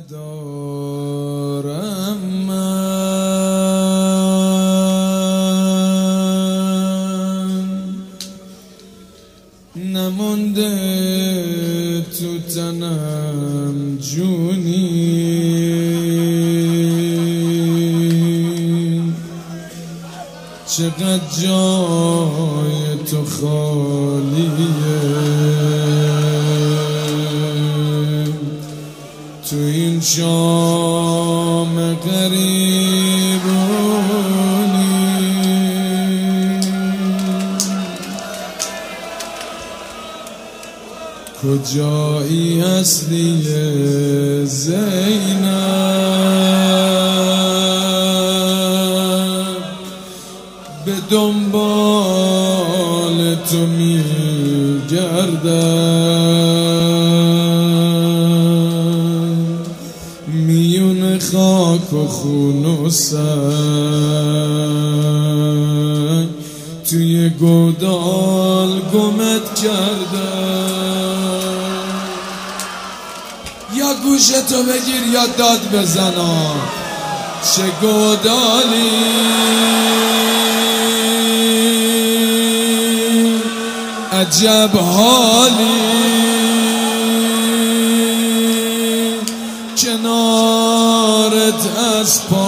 ندارم من، نمانده تو تنم جونی، چقدر جای تو خالیه تو این شام غریبونی. کجایی هستی زینب، به دنبال تو میگردم، میون خاک و خون و سنگ توی گودال گمت کردم. یا گوشتو بگیر یا داد بزنا، چه گودالی عجب حالی، کنارت از پا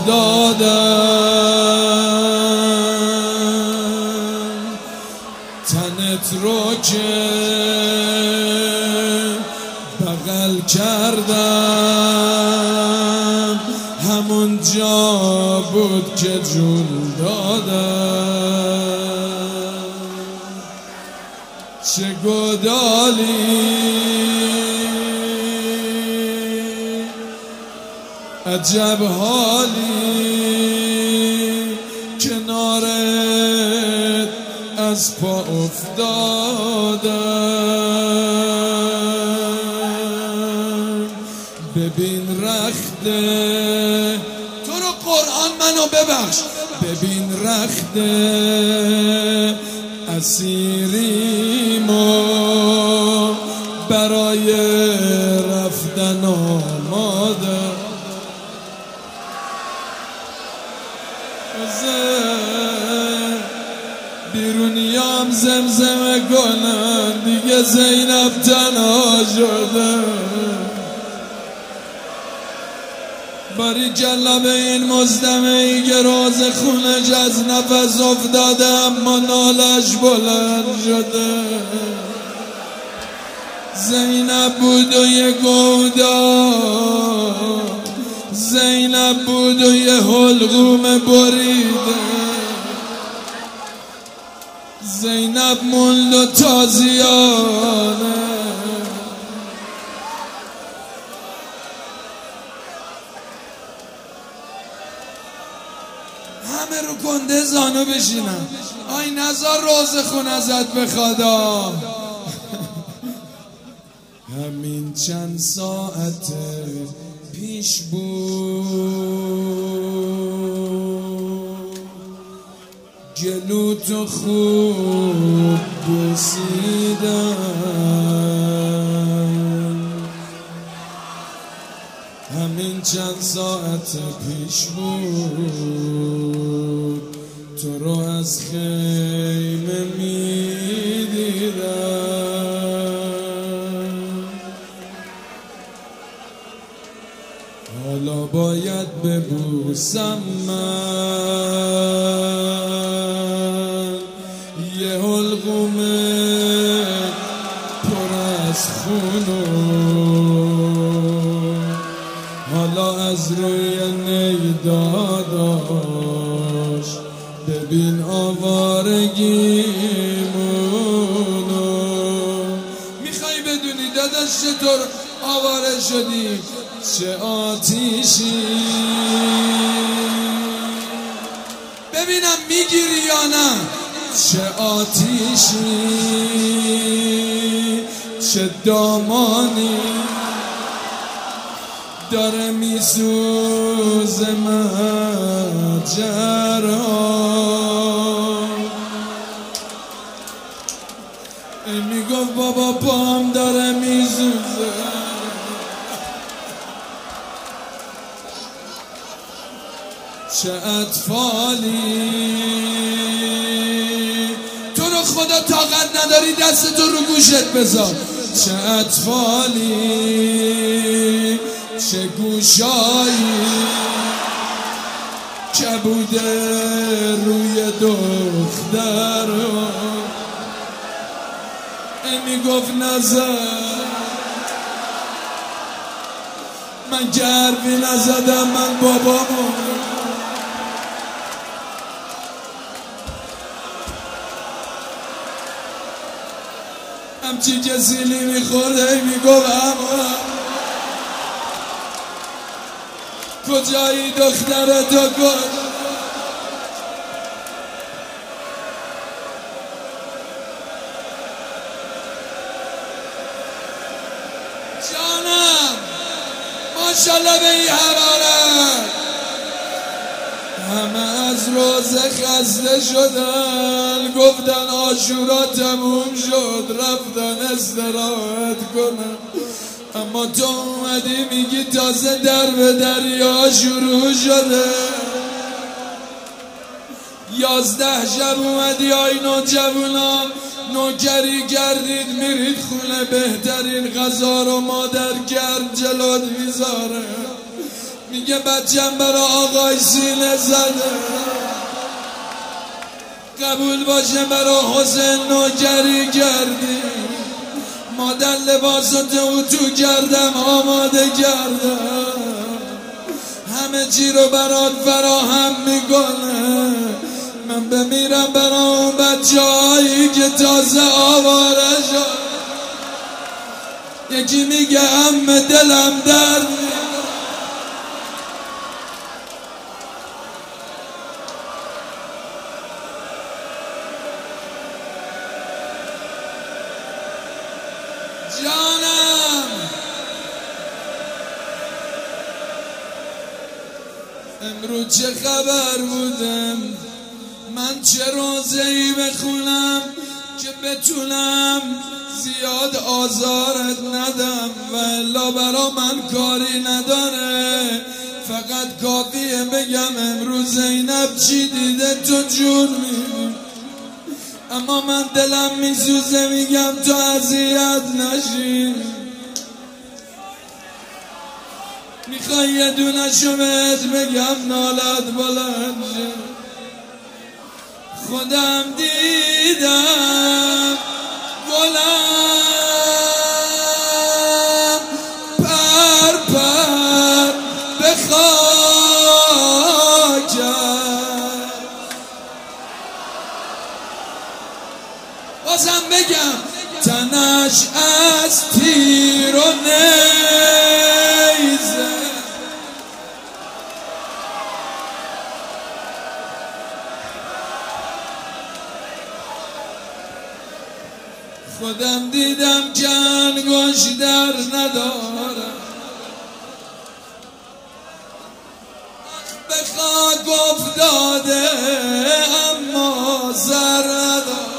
افتادم، تنت رو که بغل کردم، همون جا بود که جون دادم. چه گودالی عجب حالی، کنارت از پا افتادم. ببین رخته تو رو قرآن منو ببخش، ببین رخته اسیریمو برای رفتن آماده. بیرونیام زمزمه کنن دیگه زینب تنها شده. باریکلا به این مزدمه ای که روز خونش از نفس افتاده اما نالش بلند شده. زینب بود و یه گودا، زینب بود و یه حلقوم بریده، زینب موند و تازیانه. همه رو کنده زانو بشینم. آی نزار روز خون ازت بخوادا. همین چند ساعت پیش بود گلو تو خوب بوسیدم، همین چند ساعت پیش بود تو رو از خیمه میدیدم. حالا باید ببوسم من یه حلقوم پر از خونو، حالا از روی نیداداش ببین آوارگیمونو. میخوای بدونی داداش چطور آواره شدی؟ چه آتیشی ببینم میگیری یا نه؟ چه آتیشی چه دامانی داره میسوز ماجرا. میگفت بابا پام داره میسوزه، چه اطفالی. تو رو خدا طاقت نداری دست تو رو گوشت بذار. چه اطفالی چه گوشایی که بوده روی دختر. میگفت نزد من گربی نزدم من بابامو. همچی کسیلی میخورده میگفت اما کجایی دخترتو کن. جانم ماشالله به این حرارت همه از روزه خسته شدن. گفتن عاشورا تموم شد رفتن استراحت کنن. اما تو اومدی میگی تازه در به دریا شروع شده. 11 شب اومدی آی نوجوانان نوکری کردید میرید خونه بهترین غذا رو مادر گرم جلوت میذاره. میگه بچم برا آقای سینه زده قبول باشه برا حسین نوکری کردی. مادر لباساتو تو کردم آماده کردم همه چی رو برات فراهم میکنه. من بمیرم برا اون بچه هایی که تازه آواره شد. یکی میگه عمه دلم درد. جانم امروز چه خبر بودم من چه روزه‌ای بخونم که بتونم زیاد آزارت ندم و الا برا من کاری نداره. فقط کافیه بگم امروز زینب چی دیده تو جون میبینی. اما من دلم میسوزه میگم تو اذیت نشی. میخوای یه دونشو بهت بگم نالت بلند شه. خودم دیدم گلم پر پر به خاکم. بازم بگم تنش از تیر و نیزه. خودم دیدم که انگشت در ندارم به خاک افتاده اما سر ندارم.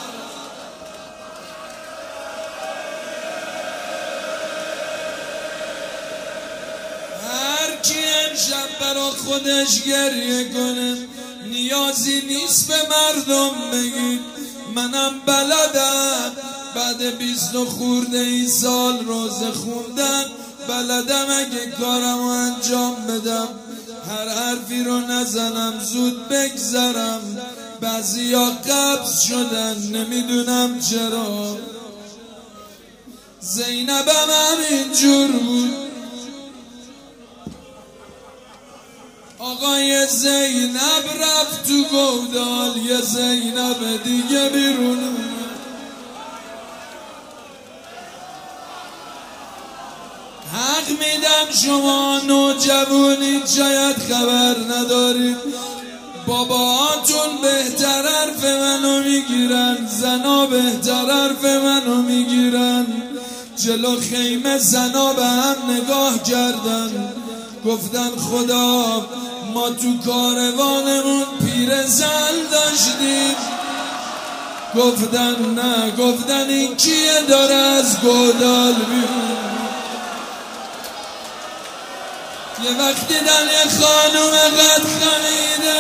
هر کی امشب برا خودش گریه کنه نیازی نیست به مردم بگید. منم بلدم بعد 20 خورده ای سال روزه خوندن بلدم اگه کارمو انجام بدم هر حرفی رو نزنم زود بگذرم. بعضیا قبض شدن نمیدونم چرا. زینبم همینجور بود. آقای زینب رفت تو گودال یه زینب دیگه بیرون اومد. حق میدم شما نوجوانید شاید خبر ندارید باباهاتون بهتر حرف منو میگیرن زنا بهتر حرف منو میگیرن. جلو خیمه زنا به هم نگاه کردن گفتن خدا ما تو کاروانمون پیرزن داشتیم. گفتن نه. گفتن این کیه داره از گودال بیرون. یه وقت دیدن یه خانوم قد خمیده،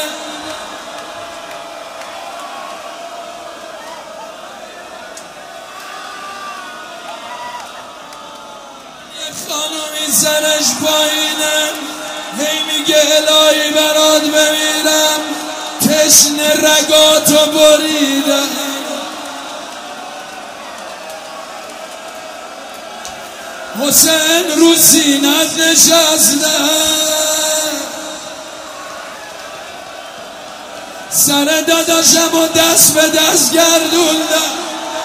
یه خانومی سرش پایینه، هی میگه الهی برات بمیرم، تشنه رگاتو بریدم. حسین رو سینت نشسته، سر داداشم و دست به دست گردوندم.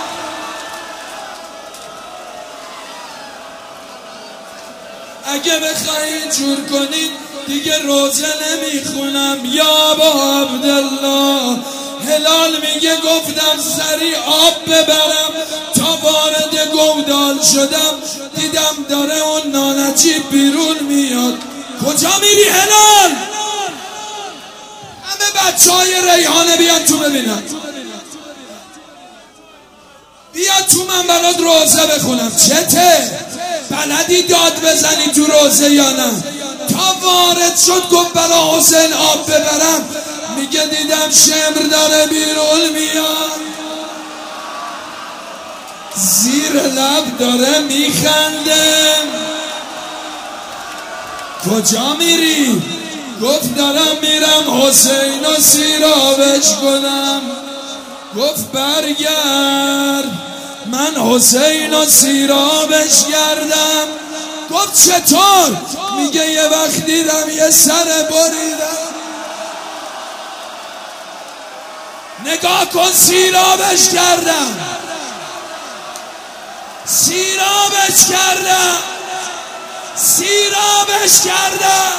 اگه بخواید جور کنید دیگه روزه نمیخونم. یا با عبدالله هلال میگه گفتم سری آب ببرم، تا وارد گودال شدم دیدم داره اون نانجیب بیرون میاد. کجا میری هلال؟ همه بچه های ریحانه بیان تو ببینن، بیا تو من برات روزه بخونم. چته؟ بلدی داد بزنی تو روزه یا نه؟ تا وارد شد گفت برا حسین آب ببرم، میگه دیدم شمر داره بیرون میاد، زیر لب داره میخنده. کجا میری؟ گفت دارم میرم حسین و سیرابش کنم. گفت برگرد من حسین و سیرابش گردم. گفت چطور؟ میگه یه وقت دیدم یه سر بریدم، نگاه کن سیرابش کردم، سیرابش کردم، سیرابش کردم.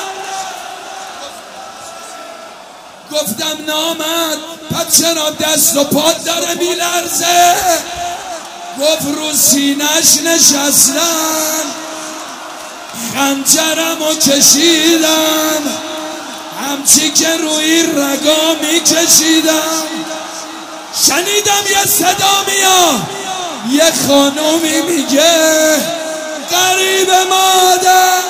گفتم نامد پس چرا دست و پات داره میلرزه؟ گفت رو سینش نشستم، خنجرم و کشیدم، همچی که روی رگا میکشیدم. شنیدم یه صدا میاد، یه خانومی میگه غریب مادر.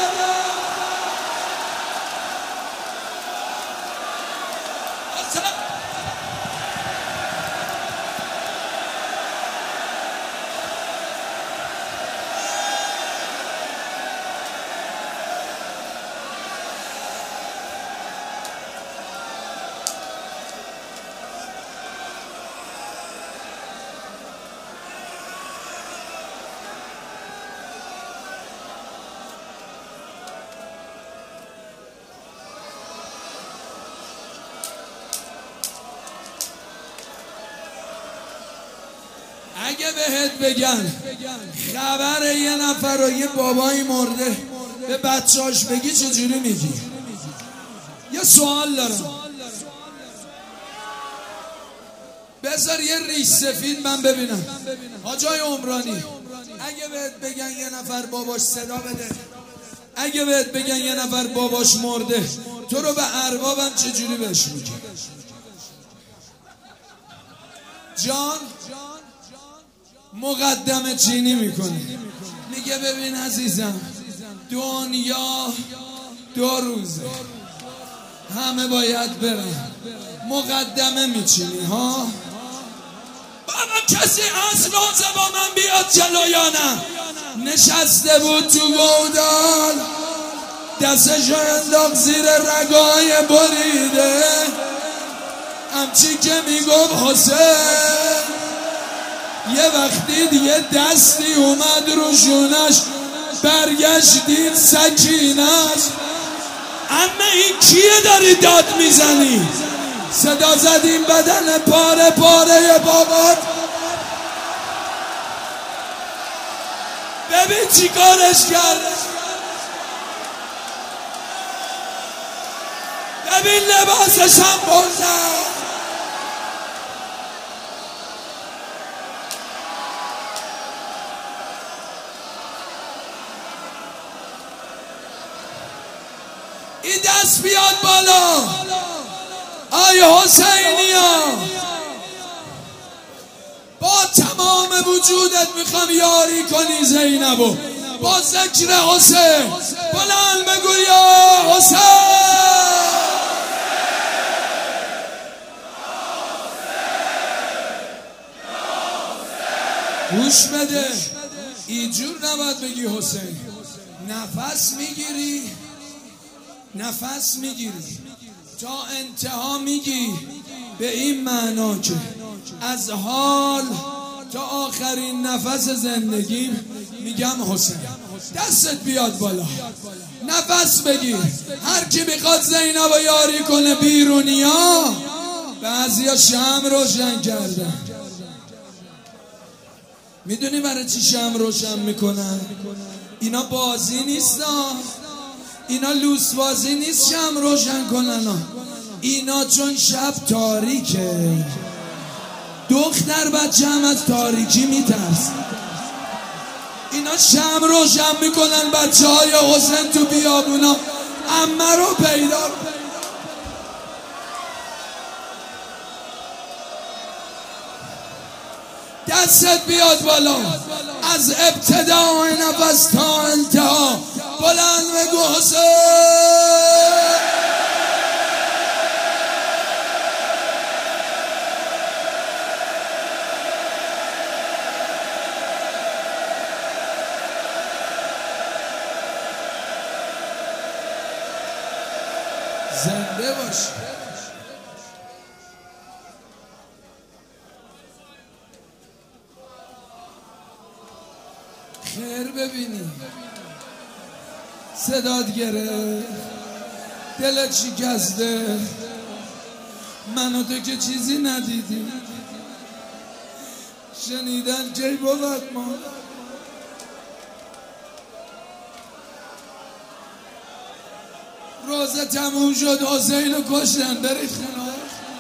اگه بهت بگن خبر یه نفر و یه بابایی مرده به بچهاش بگی چجوری میگی؟ یه سوال دارم، بذار یه ریش سفید من ببینم. حاجای عمرانی اگه بهت بگن یه نفر باباش صدا بده، اگه بهت بگن یه نفر باباش مرده، تو رو به اربابم چجوری بهش میگی؟ جان مقدمه چینی میکنه، میگه ببین عزیزم دنیا 2 روزه، همه باید برن، مقدمه میچینی ها. بابا کسی هست روزه با من بیاد جلو یا نه؟ نشسته بود تو گودال، دستشو انداخت زیر رگای بریده، همچی که میگفت حسین. یه وقتی دیگه دستی اومد رو شونش، برگشتید سکینش. اما این کیه داری داد میزنی؟ صدا زدیم بدن پاره پاره بابات. ببین چی کارش کرد، ببین لباسش هم بردن. این دست بیاد بالا. آی حسینیا با تمام وجودت میخوام یاری کنی زینبو. با ذکر حسین بلند بگو یا حسین. گوش بده، اینجور نباید بگی حسین. نفس میگیری تا انتها میگی به این معنا که از حال تا آخرین نفس زندگیم میگم حسین. دستت بیاد بالا، نفس بگیر. هر کی میخواد زینب و یاری کنه بیرونیا، بعضیا شمع روشن کردن. میدونی برای چی شمع روشن میکنن؟ اینا بازی نیست، اینا لوس بازی نیست شمع روشن کنن. اینا چون شب تاریکه، دختر بچه هم از تاریکی میترس. اینا شمع روشن میکنن بچه های حسین تو بیابونا عمه رو پیدا. دستت بیاد بالا، از ابتدای نفس تا انتها بلند بگو حسین. زنده باش. خیر ببینی صدات گرفت، دلت شکسته، من و تو که چیزی ندیدیم. شنیدن کی بود ما روزه تموم شد حسین رو کشتن. برید خونه.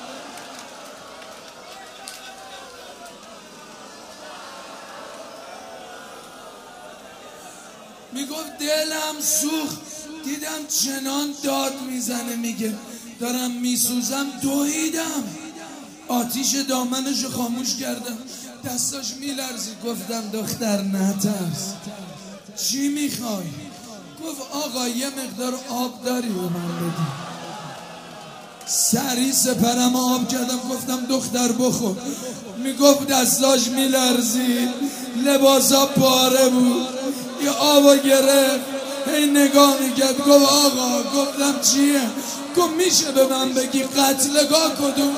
میگفت دلم سوخت، دیدم چنان داد میزنه، میگه دارم میسوزم، دویدم آتیش دامنشو خاموش کردم، دستاش میلرزید. گفتم دختر نترس، چی میخوای؟ گفت آقا یه مقدار آب داری به من بدی. سری سپرم آب کردم، گفتم دختر بخور. میگفت دستاش میلرزید، لباسا پاره بود، یه آبا گرفت، هی نگاه میکرد. گفت آقا. گفتم چیه؟ گفت میشه به من بگی قتلگاه کدوم؟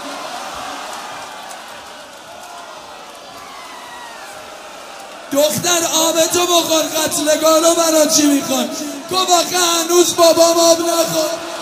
دختر آب تو بخور، قتلگاه رو برای چی میخوای؟ گفت آخه هنوز بابام آب نخور.